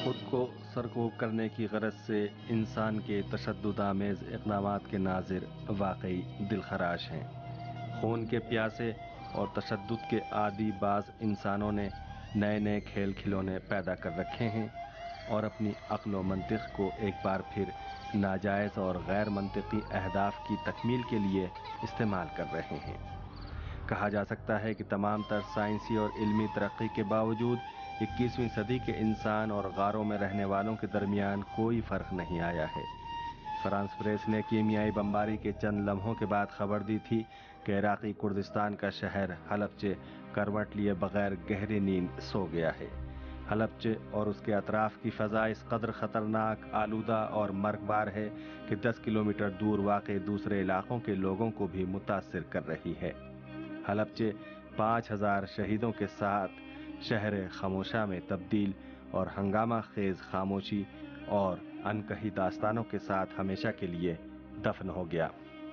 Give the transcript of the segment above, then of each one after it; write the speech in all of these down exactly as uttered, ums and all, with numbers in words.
خود کو سرکوب کرنے کی غرض سے انسان کے تشدد آمیز اقدامات کے ناظر واقعی دلخراش ہیں۔ خون کے پیاسے اور تشدد کے عادی بعض انسانوں نے نئے نئے کھیل کھلونے پیدا کر رکھے ہیں اور اپنی عقل و منطق کو ایک بار پھر ناجائز اور غیر منطقی اہداف کی تکمیل کے لیے استعمال کر رہے ہیں۔ کہا جا سکتا ہے کہ تمام تر سائنسی اور علمی ترقی کے باوجود اکیسویں صدی کے انسان اور غاروں میں رہنے والوں کے درمیان کوئی فرق نہیں آیا ہے۔ فرانس پریس نے کیمیائی بمباری کے چند لمحوں کے بعد خبر دی تھی کہ عراقی کردستان کا شہر حلب کروٹ لیے بغیر گہری نیند سو گیا ہے۔ حلب اور اس کے اطراف کی فضا اس قدر خطرناک، آلودہ اور مرگبار ہے کہ دس کلومیٹر دور واقع دوسرے علاقوں کے لوگوں کو بھی متاثر کر رہی ہے۔ حلب پانچ ہزار شہیدوں کے ساتھ شہر خاموشہ میں تبدیل اور ہنگامہ خیز خاموشی اور انکہی داستانوں کے ساتھ ہمیشہ کے لیے دفن ہو گیا۔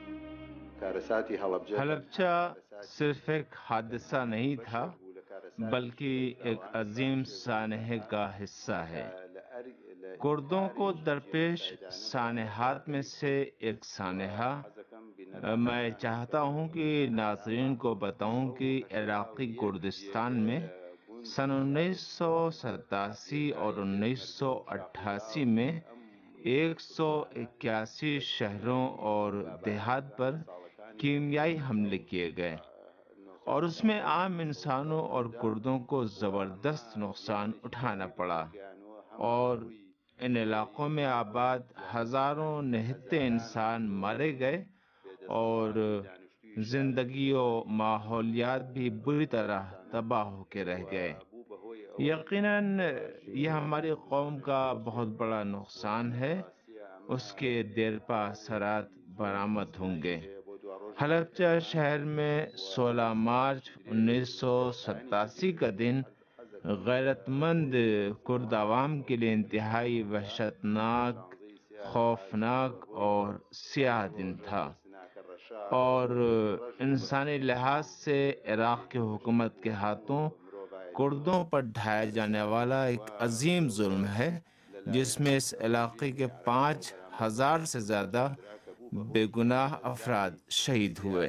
حلبچہ صرف ایک حادثہ نہیں تھا بلکہ ایک عظیم سانحے کا حصہ ہے۔ کردوں کو درپیش سانحات میں سے ایک سانحہ میں چاہتا ہوں کہ ناظرین کو بتاؤں کہ عراقی کردستان میں سن انیس سو ستاسی اور انیس سو اٹھاسی میں ایک سو اکیاسی شہروں اور دیہات پر کیمیائی حملے کیے گئے اور اس میں عام انسانوں اور کردوں کو زبردست نقصان اٹھانا پڑا، اور ان علاقوں میں آباد ہزاروں نہتے انسان مارے گئے اور زندگی و ماحولیات بھی بری طرح تباہ ہو کے رہ گئے۔ یقیناً یہ ہماری قوم کا بہت بڑا نقصان ہے، اس کے دیرپا اثرات برآمد ہوں گے۔ حلبچہ شہر میں سولہ مارچ انیس سو ستاسی کا دن غیرت مند کرد عوام کے لیے انتہائی وحشتناک، خوفناک اور سیاہ دن تھا، اور انسانی لحاظ سے عراق کی حکومت کے ہاتھوں کردوں پر ڈھایا جانے والا ایک عظیم ظلم ہے، جس میں اس علاقے کے پانچ ہزار سے زیادہ بے گناہ افراد شہید ہوئے۔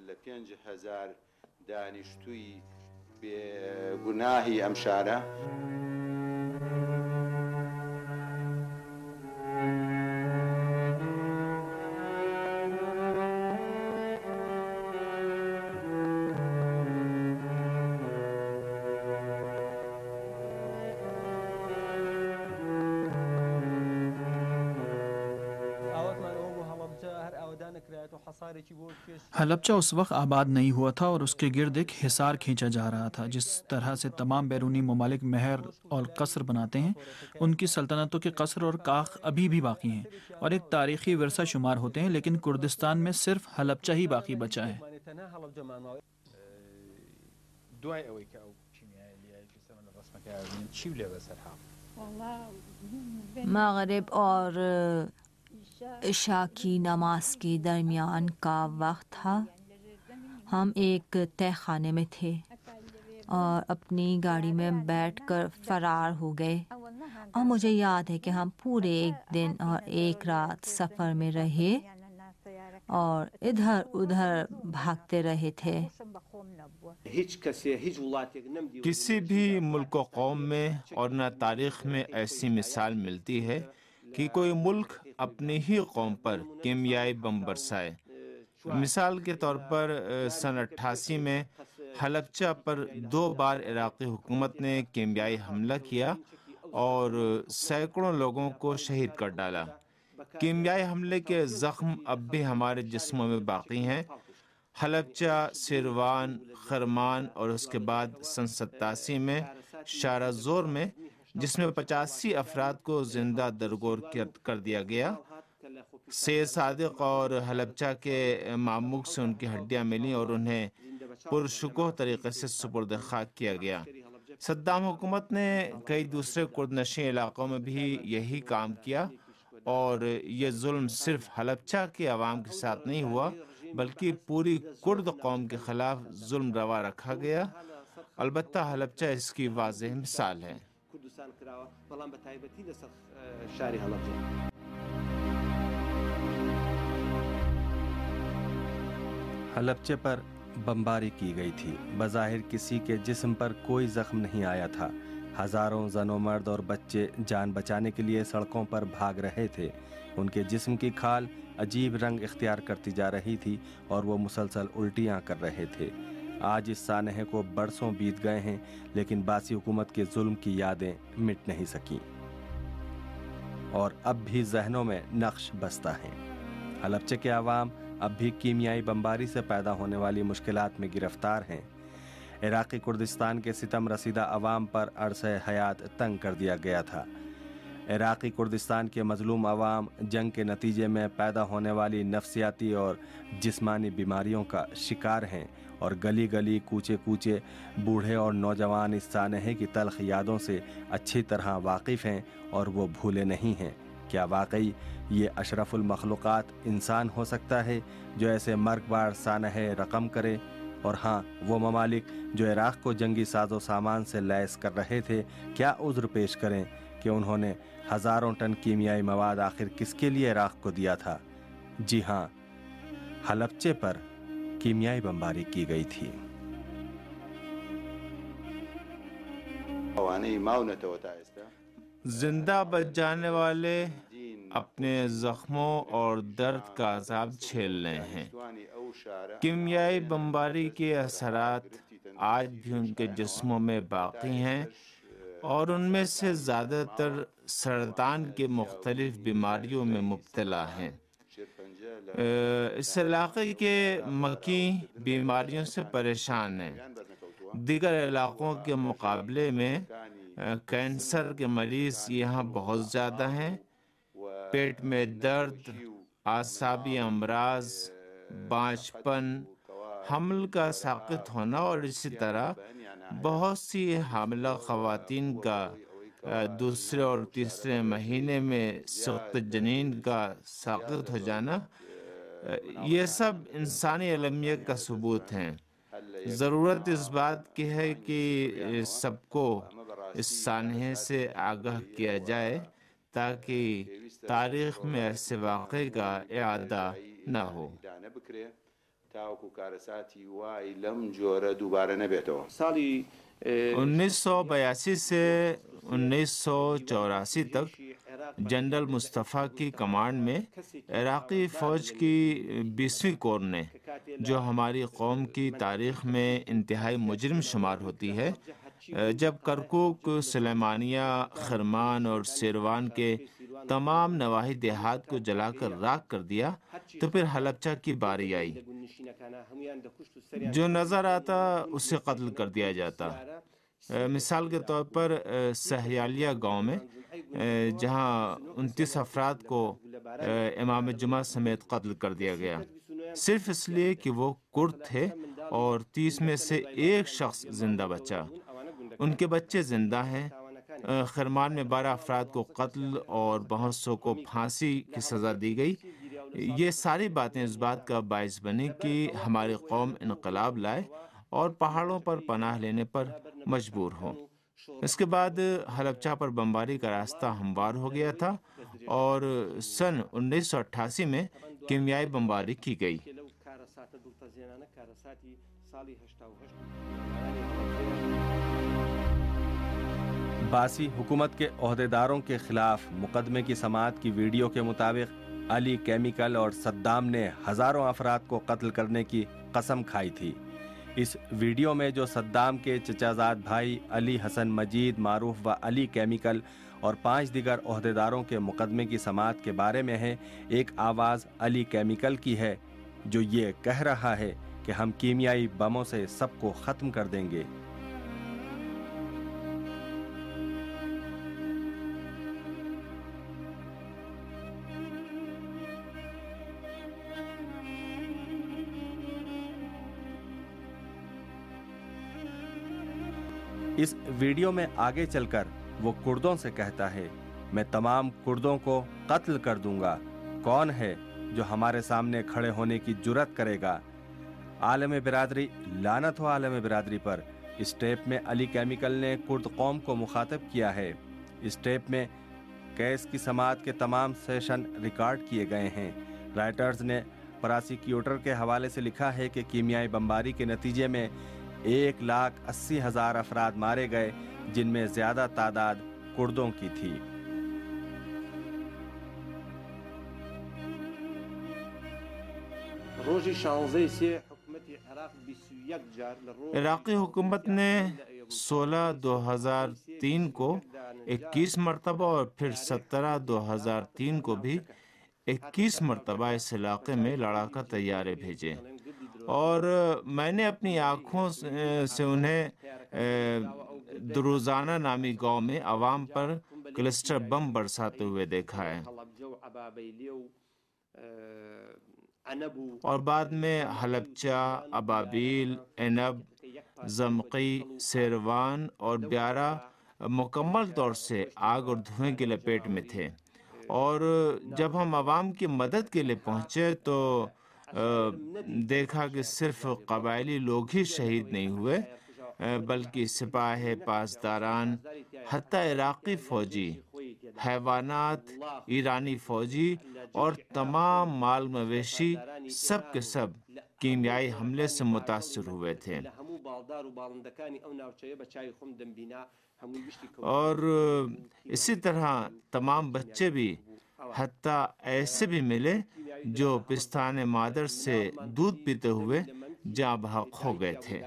حلبچہ اس وقت آباد نہیں ہوا تھا اور اس کے گرد ایک حصار کھینچا جا رہا تھا۔ جس طرح سے تمام بیرونی ممالک مہر اور قصر بناتے ہیں، ان کی سلطنتوں کے قصر اور کاخ ابھی بھی باقی ہیں اور ایک تاریخی ورثہ شمار ہوتے ہیں، لیکن کردستان میں صرف حلبچہ ہی باقی بچا ہے۔ مغرب اور عشاء کی نماز کے درمیان کا وقت تھا۔ ہم ایک تہہ خانے میں تھے اور اپنی گاڑی میں بیٹھ کر فرار ہو گئے، اور مجھے یاد ہے کہ ہم پورے ایک دن اور ایک رات سفر میں رہے اور ادھر ادھر بھاگتے رہے تھے۔ کسی بھی ملک و قوم میں اور نہ تاریخ میں ایسی مثال ملتی ہے کہ کوئی ملک اپنی ہی قوم پر کیمیائی بم برسائے۔ مثال کے طور پر سن اٹھاسی میں حلبچہ پر دو بار عراقی حکومت نے کیمیائی حملہ کیا اور سینکڑوں لوگوں کو شہید کر ڈالا۔ کیمیائی حملے کے زخم اب بھی ہمارے جسموں میں باقی ہیں۔ حلبچہ، سیروان، خرمان اور اس کے بعد سن ستاسی میں شارہ زور میں، جس میں پچاسی افراد کو زندہ درگور کر دیا گیا۔ سید صادق اور حلبچہ کے معموق سے ان کی ہڈیاں ملیں اور انہیں پرشکوہ طریقے سے سپرد خاک کیا گیا۔ صدام حکومت نے کئی دوسرے کرد نشین علاقوں میں بھی یہی کام کیا، اور یہ ظلم صرف حلبچہ کے عوام کے ساتھ نہیں ہوا بلکہ پوری کرد قوم کے خلاف ظلم روا رکھا گیا۔ البتہ حلبچہ اس کی واضح مثال ہے۔ حلبچے پر بمباری کی گئی تھی. بظاہر کسی کے جسم پر کوئی زخم نہیں آیا تھا. ہزاروں زن و مرد اور بچے جان بچانے کے لیے سڑکوں پر بھاگ رہے تھے. ان کے جسم کی کھال عجیب رنگ اختیار کرتی جا رہی تھی اور وہ مسلسل الٹیاں کر رہے تھے. آج اس سانحے کو برسوں بیت گئے ہیں لیکن باسی حکومت کے ظلم کی یادیں مٹ نہیں سکیں اور اب بھی ذہنوں میں نقش بستہ ہیں. حلبچے کے عوام اب بھی کیمیائی بمباری سے پیدا ہونے والی مشکلات میں گرفتار ہیں. عراقی کردستان کے ستم رسیدہ عوام پر عرصہ حیات تنگ کر دیا گیا تھا. عراقی کردستان کے مظلوم عوام جنگ کے نتیجے میں پیدا ہونے والی نفسیاتی اور جسمانی بیماریوں کا شکار ہیں اور گلی گلی کوچے کوچے بوڑھے اور نوجوان اس سانحے کی تلخ یادوں سے اچھی طرح واقف ہیں اور وہ بھولے نہیں ہیں. کیا واقعی یہ اشرف المخلوقات انسان ہو سکتا ہے جو ایسے مرگبار سانحے رقم کرے؟ اور ہاں، وہ ممالک جو عراق کو جنگی ساز و سامان سے لیس کر رہے تھے کیا عذر پیش کریں کہ انہوں نے ہزاروں ٹن کیمیائی مواد آخر کس کے لیے عراق کو دیا تھا؟ جی ہاں، حلبچے پر کیمیائی بمباری کی گئی تھی. زندہ بچ جانے والے اپنے زخموں اور درد کا عذاب جھیل رہے ہیں. کیمیائی بمباری کے اثرات آج بھی ان کے جسموں میں باقی ہیں اور ان میں سے زیادہ تر سرطان کے مختلف بیماریوں میں مبتلا ہیں. اس علاقے کے مکی بیماریوں سے پریشان ہیں. دیگر علاقوں کے مقابلے میں کینسر کے مریض یہاں بہت زیادہ ہیں. پیٹ میں درد، اعصابی امراض، بانجھپن، حمل کا ساقط ہونا اور اسی طرح بہت سی حاملہ خواتین کا دوسرے اور تیسرے مہینے میں سقط جنین کا ساقط ہو جانا، یہ سب انسانی المیت کا ثبوت ہیں. ضرورت اس بات کی ہے کہ سب کو اس سانحے سے آگاہ کیا جائے تاکہ تاریخ میں ایسے واقعے کا اعادہ نہ ہو. انیس سو بیاسی سے انیس سو چوراسی تک جنرل مصطفیٰ کی کمانڈ میں عراقی فوج کی بیسویں کور نے، جو ہماری قوم کی تاریخ میں انتہائی مجرم شمار ہوتی ہے، جب کرکوک، سلیمانیہ، خرمان اور سیروان کے تمام نواحی دیہات کو جلا کر راکھ کر دیا تو پھر حلبچہ کی باری آئی. جو نظر آتا اسے قتل کر دیا جاتا. مثال کے طور پر سہیالیہ گاؤں میں جہاں انتیس افراد کو امام جمعہ سمیت قتل کر دیا گیا صرف اس لیے کہ وہ کرد تھے اور تیس میں سے ایک شخص زندہ بچا. ان کے بچے زندہ ہیں. خرمان میں بارہ افراد کو قتل اور بہت سو کو پھانسی کی سزا دی گئی. یہ ساری باتیں اس بات کا باعث بنی کہ ہماری قوم انقلاب لائے اور پہاڑوں پر پناہ لینے پر مجبور ہو. اس کے بعد حلبچہ پر بمباری کا راستہ ہموار ہو گیا تھا اور سن انیس سو اٹھاسی میں کیمیائی بمباری کی گئی. باسی حکومت کے عہدیداروں کے خلاف مقدمے کی سماعت کی ویڈیو کے مطابق علی کیمیکل اور صدام نے ہزاروں افراد کو قتل کرنے کی قسم کھائی تھی. اس ویڈیو میں جو صدام کے چچا زاد بھائی علی حسن مجید معروف و علی کیمیکل اور پانچ دیگر عہدیداروں کے مقدمے کی سماعت کے بارے میں ہے، ایک آواز علی کیمیکل کی ہے جو یہ کہہ رہا ہے کہ ہم کیمیائی بموں سے سب کو ختم کر دیں گے. اس ویڈیو میں آگے چل کر وہ کردوں سے کہتا ہے، میں تمام کردوں کو قتل کر دوں گا. کون ہے جو ہمارے سامنے کھڑے ہونے کی جرات کرے گا؟ عالم برادری، لعنت ہو عالم برادری پر اس ٹیپ میں علی کیمیکل نے کرد قوم کو مخاطب کیا ہے۔ اس ٹیپ میں کیس کی سماعت کے تمام سیشن ریکارڈ کیے گئے ہیں۔ رائٹرز نے پراسیکیوٹر کے حوالے سے لکھا ہے کہ کیمیائی بمباری کے نتیجے میں ایک لاکھ اسی ہزار افراد مارے گئے، جن میں زیادہ تعداد کردوں کی تھی۔ عراقی حکومت نے سولہ دو ہزار تین کو اکیس مرتبہ اور پھر سترہ دو ہزار تین کو بھی اکیس مرتبہ اس علاقے میں لڑاکا طیارے بھیجے، اور میں نے اپنی آنکھوں سے انہیں دروزانہ نامی گاؤں میں عوام پر کلسٹر بم برساتے ہوئے دیکھا ہے، اور بعد میں حلبچہ، ابابیل، عنب، زمقی، سیروان اور بیارہ مکمل طور سے آگ اور دھوئیں کی لپیٹ میں تھے۔ اور جب ہم عوام کی مدد کے لیے پہنچے تو دیکھا کہ صرف قبائلی لوگ ہی شہید نہیں ہوئے، بلکہ سپاہ پاسداران، حتیٰ عراقی فوجی، حیوانات، ایرانی فوجی اور تمام مال مویشی سب کے سب کیمیائی حملے سے متاثر ہوئے تھے۔ اور اسی طرح تمام بچے بھی، حتیٰ ایسے بھی ملے جو پستان مادر سے دودھ پیتے ہوئے جاں بحق ہو گئے تھے۔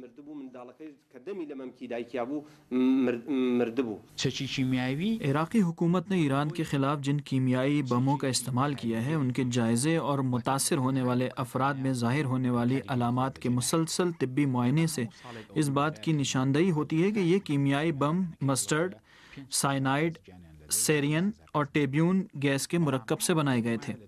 عراقی حکومت نے ایران کے خلاف جن کیمیائی بموں کا استعمال کیا ہے، ان کے جائزے اور متاثر ہونے والے افراد میں ظاہر ہونے والی علامات کے مسلسل طبی معائنے سے اس بات کی نشاندہی ہوتی ہے کہ یہ کیمیائی بم مسٹرڈ، سائنائڈ، سیرین اور ٹیبیون گیس کے مرکب سے بنائے گئے تھے۔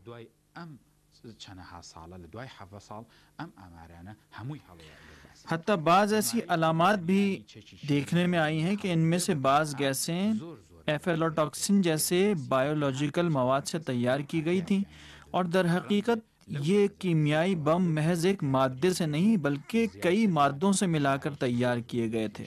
حتیٰ بعض ایسی علامات بھی دیکھنے میں آئی ہیں کہ ان میں سے بعض گیسیں ایفیلوٹاکسن جیسے بایولوجیکل مواد سے تیار کی گئی تھیں، اور در حقیقت یہ کیمیائی بم محض ایک مادے سے نہیں بلکہ کئی مادوں سے ملا کر تیار کیے گئے تھے۔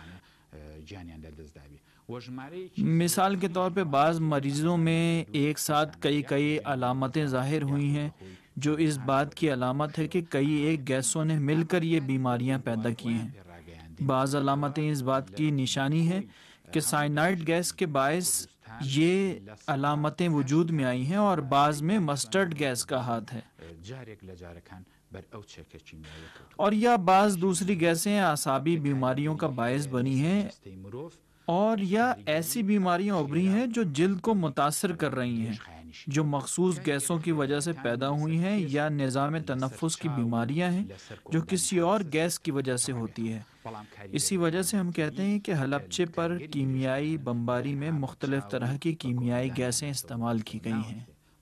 مثال کے طور پہ بعض مریضوں میں ایک ساتھ کئی کئی علامتیں ظاہر ہوئی ہیں، جو اس بات کی علامت ہے کہ کئی ایک گیسوں نے مل کر یہ بیماریاں پیدا کی ہیں۔ بعض علامتیں اس بات کی نشانی ہے کہ سائنائڈ گیس کے باعث یہ علامتیں وجود میں آئی ہیں، اور بعض میں مسٹرڈ گیس کا ہاتھ ہے، اور یا بعض دوسری گیسیں اعصابی بیماریوں کا باعث بنی ہیں، اور یا ایسی بیماریاں ابھری ہیں جو جلد کو متاثر کر رہی ہیں، جو مخصوص گیسوں کی وجہ سے پیدا ہوئی ہیں، یا نظام تنفس کی بیماریاں ہیں جو کسی اور گیس کی وجہ سے ہوتی ہے۔ اسی وجہ سے ہم کہتے ہیں کہ حلبچے پر کیمیائی بمباری میں مختلف طرح کی کیمیائی گیسیں استعمال کی گئی ہیں۔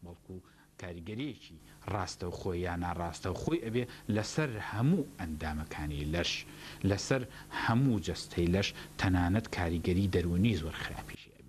ڕاستە و خۆی یا ناڕاستە و خۆی ئەبێ لەسەر هەموو ئەندامەکانی لەش، لەسەر هەموو جەستەی لەش، تەنانەت کاریگەری دەرونی زۆر خراپیشی ئەبێ.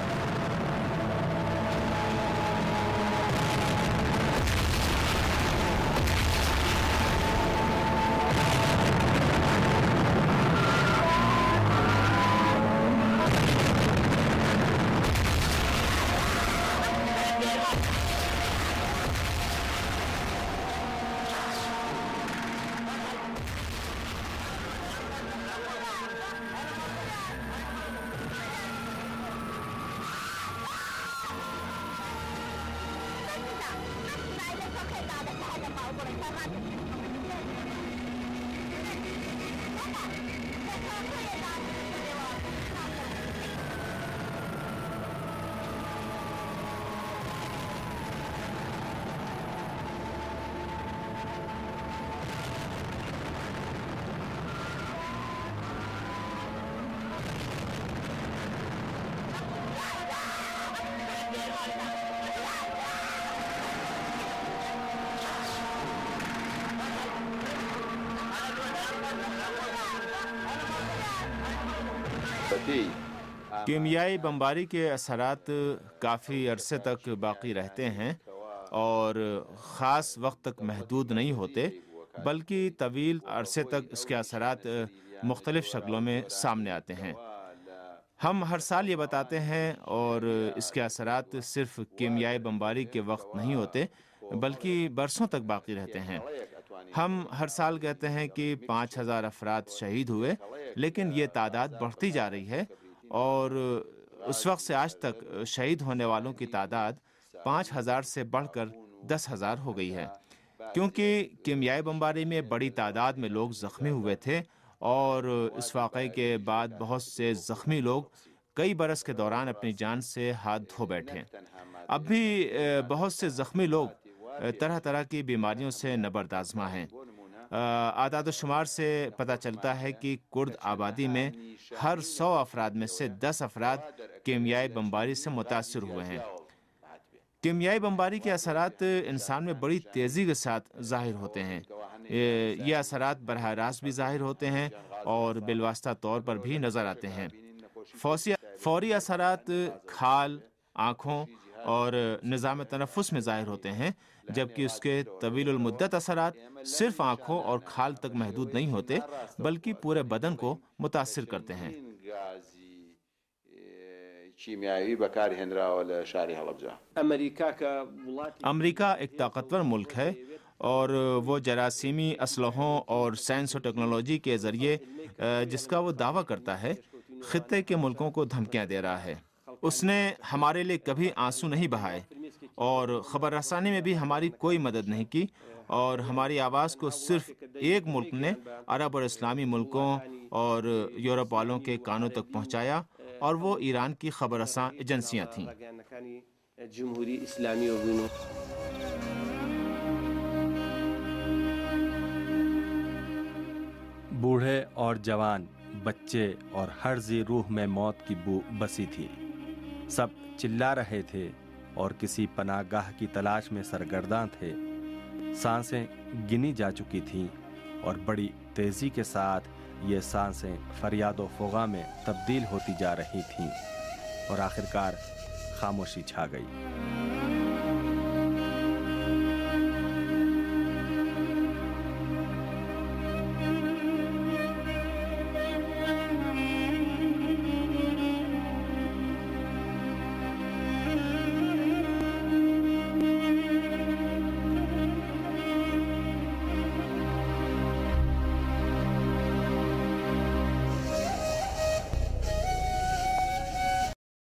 کیمیائی بمباری کے اثرات کافی عرصے تک باقی رہتے ہیں اور خاص وقت تک محدود نہیں ہوتے، بلکہ طویل عرصے تک اس کے اثرات مختلف شکلوں میں سامنے آتے ہیں۔ ہم ہر سال یہ بتاتے ہیں اور اس کے اثرات صرف کیمیائی بمباری کے وقت نہیں ہوتے بلکہ برسوں تک باقی رہتے ہیں۔ ہم ہر سال کہتے ہیں کہ پانچ ہزار افراد شہید ہوئے، لیکن یہ تعداد بڑھتی جا رہی ہے اور اس وقت سے آج تک شہید ہونے والوں کی تعداد پانچ ہزار سے بڑھ کر دس ہزار ہو گئی ہے، کیونکہ کیمیائی بمباری میں بڑی تعداد میں لوگ زخمی ہوئے تھے اور اس واقعے کے بعد بہت سے زخمی لوگ کئی برس کے دوران اپنی جان سے ہاتھ دھو بیٹھے۔ اب بھی بہت سے زخمی لوگ طرح طرح کی بیماریوں سے نبرد آزما ہیں۔ اعداد و شمار سے پتہ چلتا ہے کہ کرد آبادی میں ہر سو افراد میں سے دس افراد کیمیائی بمباری سے متاثر ہوئے ہیں۔ کیمیائی بمباری کے اثرات انسان میں بڑی تیزی کے ساتھ ظاہر ہوتے ہیں۔ یہ اثرات براہ راست بھی ظاہر ہوتے ہیں اور بالواسطہ طور پر بھی نظر آتے ہیں۔ فوری اثرات کھال، آنکھوں اور نظام تنفس میں ظاہر ہوتے ہیں، جبکہ اس کے طویل المدت اثرات صرف آنکھوں اور کھال تک محدود نہیں ہوتے بلکہ پورے بدن کو متاثر کرتے ہیں۔ امریکہ ایک طاقتور ملک ہے اور وہ جراثیمی اسلحوں اور سائنس و ٹیکنالوجی کے ذریعے جس کا وہ دعویٰ کرتا ہے خطے کے ملکوں کو دھمکیاں دے رہا ہے۔ اس نے ہمارے لیے کبھی آنسو نہیں بہائے اور خبر رسانی میں بھی ہماری کوئی مدد نہیں کی، اور ہماری آواز کو صرف ایک ملک نے عرب اور اسلامی ملکوں اور یورپ والوں کے کانوں تک پہنچایا، اور وہ ایران کی خبر رساں ایجنسیاں تھیں۔ بوڑھے اور جوان، بچے اور ہر ذی روح میں موت کی بو بسی تھی۔ سب چلا رہے تھے اور کسی پناہ گاہ کی تلاش میں سرگرداں تھے۔ سانسیں گنی جا چکی تھیں اور بڑی تیزی کے ساتھ یہ سانسیں فریاد و فغاں میں تبدیل ہوتی جا رہی تھیں اور آخرکار خاموشی چھا گئی۔